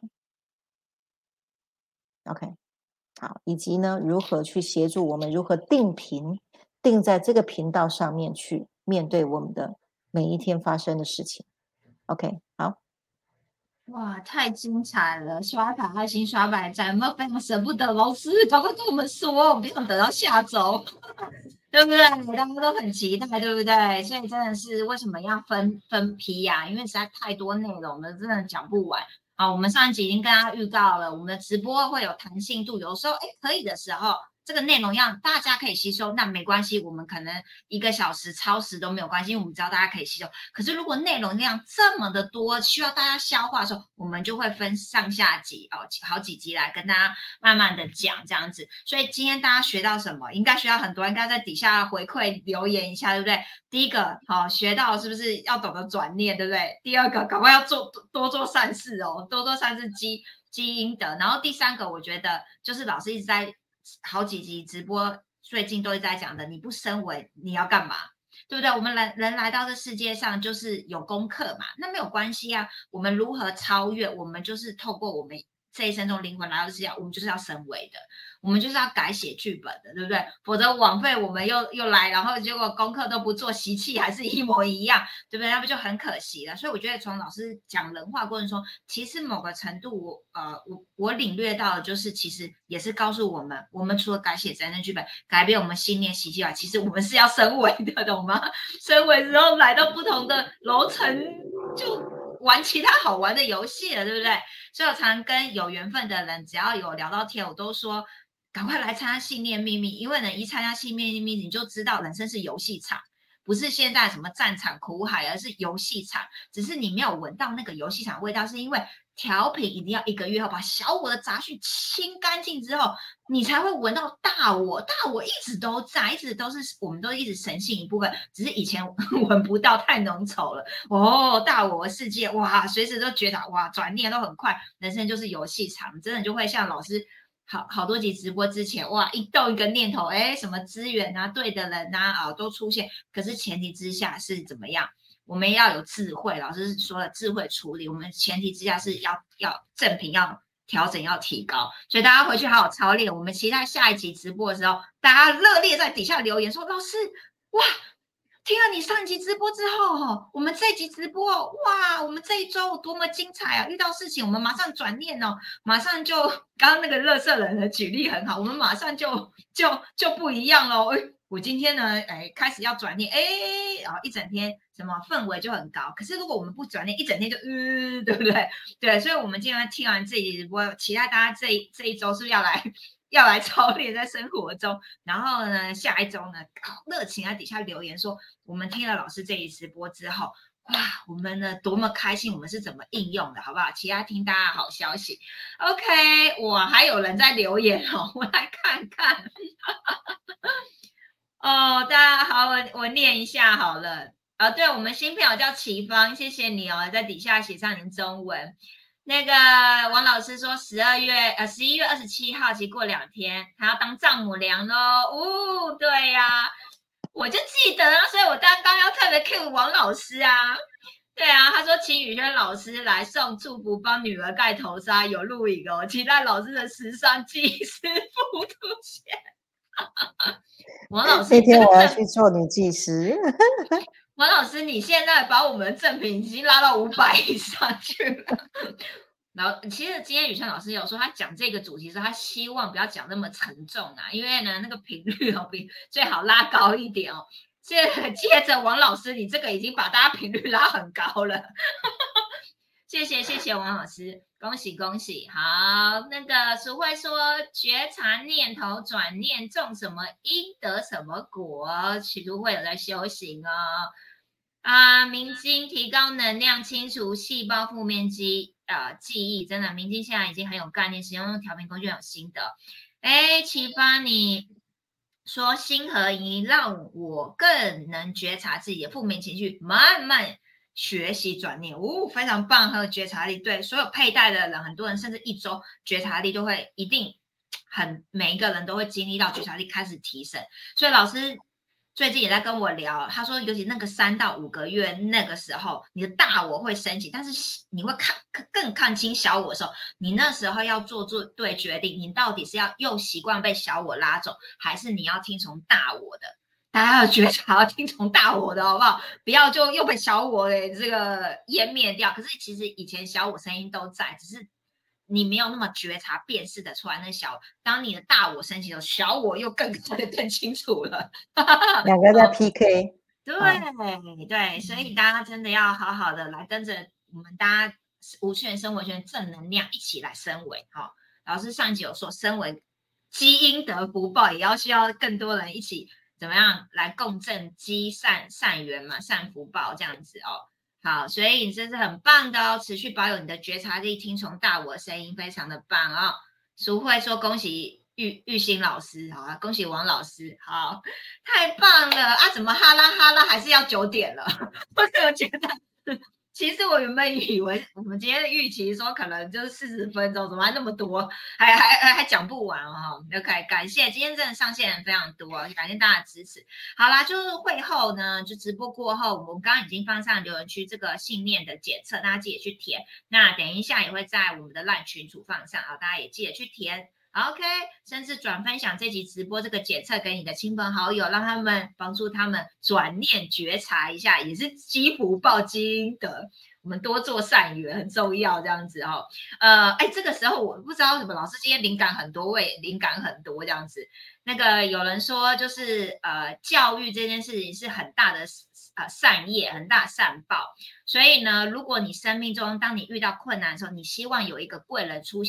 ？OK，好，以及呢如何去协助我们如何定频，定在这个频道上面去面对我们的每一天发生的事情。OK，好。 哇，太精彩了！刷卡爱心刷白赞，有没有非常舍不得？老师，赶快跟我们说，不用等到下周，对不对？大家都很期待，对不对？所以真的是为什么要分批呀、因为实在太多内容了，真的讲不完。好，我们上一集已经跟大家预告了，我们的直播会有弹性度，有时候可以的时候，这个内容让大家可以吸收，那没关系，我们可能1个小时超时都没有关系，因为我们知道大家可以吸收。可是如果内容量这么的多，需要大家消化的时候，我们就会分上下集好几集来跟大家慢慢的讲这样子。所以今天大家学到什么？应该学到很多，应该在底下回馈留言一下，对不对？第一个，学到是不是要懂得转念，对不对？第二个，赶快要多做善事哦，多做善事积阴德。然后第三个，我觉得就是老师一直在好几集直播，最近都一直在讲的，你不升维，你要干嘛？对不对？我们人来到这世界上就是有功课嘛，那没有关系啊。我们如何超越？我们就是透过我们这一生中灵魂来到这世界，我们就是要升维的，我们就是要改写剧本的，对不对？否则枉费我们又来，然后结果功课都不做，习气还是一模一样，对不对？那不就很可惜了？所以我觉得从老师讲人话过程中，其实某个程度我领略到的就是，其实也是告诉我们，我们除了改写人生剧本，改变我们信念习气外，其实我们是要升维的，懂吗？升维之后来到不同的楼层，就玩其他好玩的游戏了，对不对？所以我常跟有缘分的人，只要有聊到天，我都说赶快来参加信念秘密，因为呢，一参加信念秘密，你就知道人生是游戏场，不是现在什么战场苦海，而是游戏场。只是你没有闻到那个游戏场味道，是因为调频一定要1个月后把小我的杂讯清干净之后，你才会闻到大我。大我一直都在，一直都是，我们都一直神性一部分，只是以前闻不到，太浓稠了。哦，大我的世界，哇，随时都觉得哇，转念都很快，人生就是游戏场，真的就会像老师。好多集直播之前，哇，一动一个念头，哎，什么资源啊，对的人啊，都出现。可是前提之下是怎么样？我们要有智慧，老师说了智慧处理。我们前提之下是要正频要调整要提高，所以大家回去好好操练。我们期待下一集直播的时候，大家热烈在底下留言说：“老师，哇！”听了你上一集直播之后，我们这一集直播，哇，我们这一周多么精彩啊！遇到事情，我们马上转念哦，马上就刚刚那个垃圾人的举例很好，我们马上就不一样喽。我今天呢，开始要转念，然后一整天什么氛围就很高。可是如果我们不转念，一整天就对不对？对，所以我们今天听完这一集直播，期待大家这一周是不是要来操练在生活中，然后呢，下一周呢，热情在底下留言说，我们听了老师这一直播之后，哇，我们呢多么开心，我们是怎么应用的，好不好？期待听大家好消息。OK， 哇，还有人在留言哦，我来看看。哦，大家好，我念一下好了。对，我们新朋友叫齐芳，谢谢你哦，在底下写上你的中文。那个王老师说11月27号，其实过2天，他要当丈母娘咯。哦，对呀，我就记得啊，所以我刚刚要特别 cue 王老师啊。对啊，他说请宇轩老师来送祝福，帮女儿盖头纱，有录影哦，期待老师的时尚技师傅出现。王老师， 那天我要去做女技师。 王老师，你现在把我们的正品已经拉到500以上去了。然后，其实今天宇轩老师有说，他讲这个主题时，他希望不要讲那么沉重啊，因为呢，那个频率比最好拉高一点哦。接着，王老师，你这个已经把大家频率拉很高了。谢谢王老师，恭喜恭喜！好，那个淑慧说，觉察念头转念种什么因得什么果，许淑慧有在修行哦。明经提高能量，清除细胞负面记忆，真的，明经现在已经很有概念，使用调频工具很有心得。启发你说心合一，让我更能觉察自己的负面情绪，慢慢学习转念，非常棒，很有觉察力。对，所有佩戴的人，很多人甚至1周觉察力都会一定每一个人都会经历到觉察力开始提升。所以老师最近也在跟我聊，他说尤其那个3到5个月那个时候，你的大我会升起，但是你会更看清小我的时候，你那时候要做对决定，你到底是要又习惯被小我拉走，还是你要听从大我的？大家要觉察，要听从大我的好不好？不要就又被小我给这个湮灭掉。可是其实以前小我声音都在，只是你没有那么觉察辨识的出来那小。当你的大我升起的时候，小我又更清楚了。 两个在 PK。 对，所以大家真的要好好的来跟着我们大家无限生活圈正能量一起来升维。老师上集有说，升维积阴德福报，也要需要更多人一起怎么样来共振积善缘嘛，善福报这样子哦。好，所以你真是很棒的哦，持续保有你的觉察力，听从大我的声音，非常的棒哦。淑慧说恭喜玉兴老师，好啊，恭喜王老师，好，太棒了啊！怎么哈拉哈拉还是要9点了？我觉得。其实我原本以为我们今天的预期说可能就是40分钟，怎么还那么多，还讲不完哦。OK， 感谢今天真的上线人非常多，感谢大家的支持。好啦，就是会后呢，就直播过后，我们刚刚已经放上留言区这个信念的检测，大家记得去填。那等一下也会在我们的LINE群组放上啊，大家也记得去填。OK， 甚至转分享这集直播这个检测给你的亲朋好友，让他们帮助他们转念觉察一下，也是积福报积阴德。我们多做善缘很重要，这样子哦。这个时候我不知道为什么老师今天灵感很多这样子。那个有人说就是教育这件事情是很大的善业，很大的善报。所以呢，如果你生命中当你遇到困难的时候，你希望有一个贵人出现。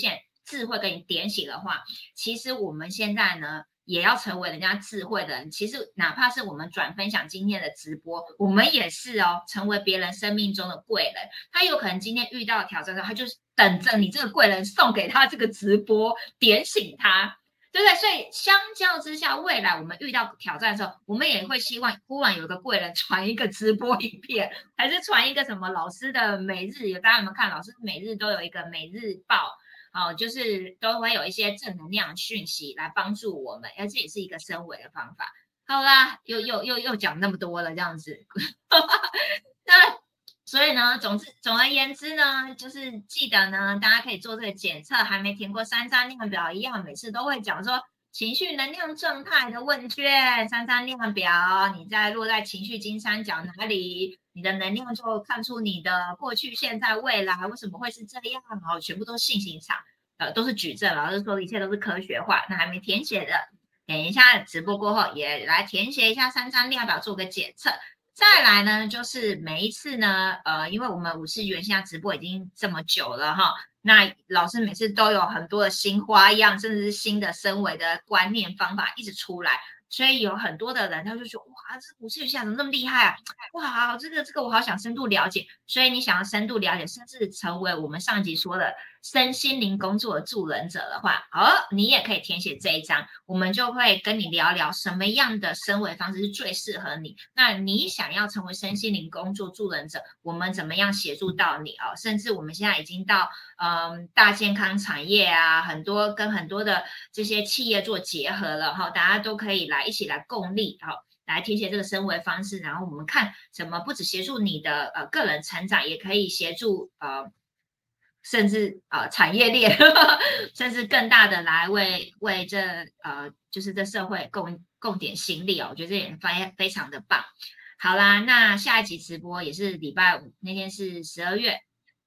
智慧给你点醒的话，其实我们现在呢也要成为人家智慧的人。其实哪怕是我们转分享今天的直播，我们也是哦，成为别人生命中的贵人。他有可能今天遇到挑战的时候，他就是等着你这个贵人送给他这个直播，点醒他。对不对？所以相较之下，未来我们遇到挑战的时候，我们也会希望忽然有一个贵人传一个直播影片，还是传一个什么老师的每日，大家有没有看？老师每日都有一个每日报，就是都会有一些正能量讯息来帮助我们，这也是一个升维的方法。好啦，又讲那么多了，这样子。那所以呢，总而言之呢，就是记得呢，大家可以做这个检测，还没填过3张量表一样，每次都会讲说情绪能量状态的问卷，3张量表，你落在情绪金三角哪里，你的能量就看出你的过去、现在、未来为什么会是这样，全部都是信息场，都是举证，老师说的一切都是科学化。那还没填写的，等一下直播过后也来填写一下3张量表，做个检测。再来呢，就是每一次呢，因为我们50元现在直播已经这么久了哈，那老师每次都有很多的新花样，甚至是新的升维的观念方法一直出来，所以有很多的人他就说，哇，这50元现在怎么那么厉害啊？哇，这个我好想深度了解。所以你想要深度了解，甚至成为我们上集说的身心灵工作的助人者的话，你也可以填写这一张，我们就会跟你聊聊什么样的升维方式是最适合你。那你想要成为身心灵工作助人者，我们怎么样协助到你啊？甚至我们现在已经到大健康产业啊，跟很多的这些企业做结合了哈，大家都可以一起来共力来填写这个升维方式，然后我们看怎么不只协助你的个人成长，也可以协助甚至产业链甚至更大的来为这就是这社会共点心力我觉得这也非常的棒。好啦，那下一集直播也是礼拜五，那天是12月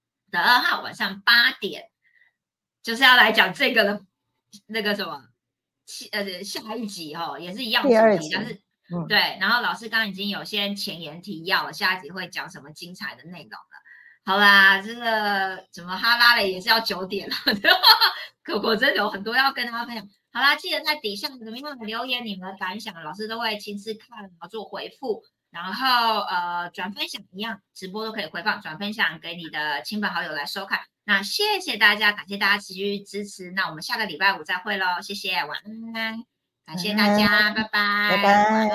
2号晚上8点，就是要来讲这个的那个什么下一集也是一样主题，但是对，然后老师刚刚已经有先前言提要了，下一集会讲什么精彩的内容了。好啦，这个怎么哈拉嘞也是要9点了，我真的有很多要跟大家分享。好啦，记得在底下怎么样的留言你们的感想，老师都会亲自看，然后做回复，然后转分享一样，直播都可以回放，转分享给你的亲朋好友来收看。那谢谢大家，感谢大家持续支持，那我们下个礼拜五再会咯，谢谢，晚安，感谢大家，拜拜， 拜拜。